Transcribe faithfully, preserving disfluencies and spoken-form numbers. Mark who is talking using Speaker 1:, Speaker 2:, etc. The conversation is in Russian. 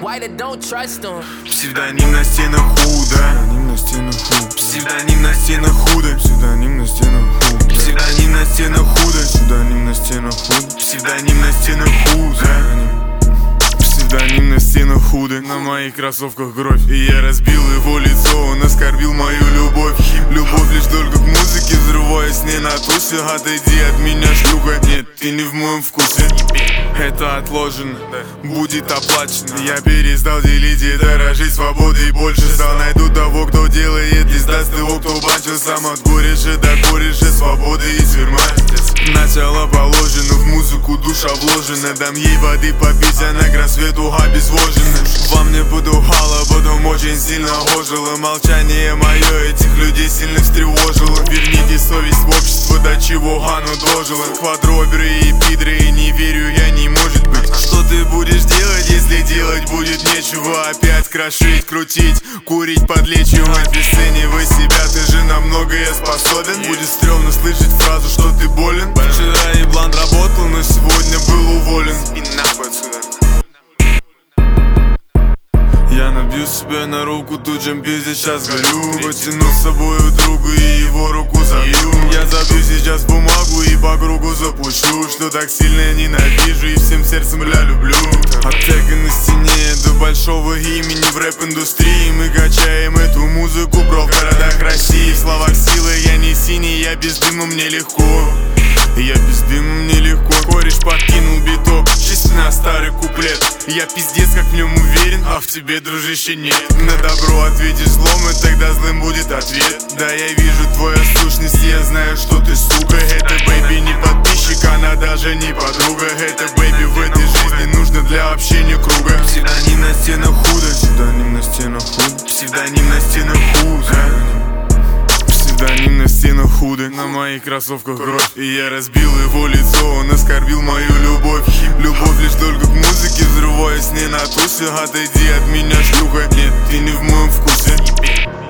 Speaker 1: Псевдоним на стенах худо. Псевдоним на стенах худо. Псевдоним на стенах худо. Псевдоним на стенах худо. Псевдоним на стенах худо. Псевдоним на стенах худо. Псевдоним на стенах худо. На моих кроссовках кровь, и я разбил его лицо. Он оскорбил мою любовь. Любовь лишь только к музыке, взрываясь не на тусе. Отойди от меня, шлюха, нет, ты не в моем вкусе. Это отложено, будет оплачено. Я перестал делить и дорожить свободой больше. Стал, найду того, кто делает, и сдаст его, кто бачил. Сам от кореша до кореша, свободы и тюрьма. Начало положено, в музыку душа вложена. Дам ей воды попить, она к рассвету обезвожена. Во мне подухало, потом очень сильно ожило. Молчание мое этих людей сильно встревожило. Верните совесть в общество, до чего оно дожило. Квадроберы и пидры, и не верю я, не может быть. Что ты будешь делать, если делать будет нечего? Опять крошить, крутить, курить, подлечивать. Обесценивай себя, ты же на многое способен. Будет стрёмно слышать фразу, что ты болен. Вчера еблан работал, но сегодня был уволен. И нахуй отсюда. Я набью себя на руку, тут чем пиздец, сейчас горю. Потяну с собой друга и его руку забью. Я забью сейчас бумагу и по кругу запущу. Что так сильно ненавижу и всем сердцем ля люблю. Аптека на стене до большого имени в рэп-индустрии. Мы качаем эту музыку, бро, в городах России. В словах силы, я не синий, я без дыма, мне легко. Я без дыма, мне легко. Кореш подкинул биток, чисто на старый куплет. Я пиздец как в нем уверен, а в тебе, дружище, нет. На добро ответишь злом, и тогда злым будет ответ. Да, я вижу твою сущность, я знаю, что ты сука. Это бэйби не подписчик, она даже не подруга. Это бэйби в этой жизни нужно для общения круга. Псевдоним на стенах худо. Псевдоним на стенах худо. Псевдоним на стенах худо. Псевдоним на стенах худо. На моих кроссовках кровь, и я разбил его лицо. Он оскорбил мою любовь. Любовь лишь только к музыке, взрываясь не на тусе. Отойди от меня, шлюха, нет, ты не в моем вкусе.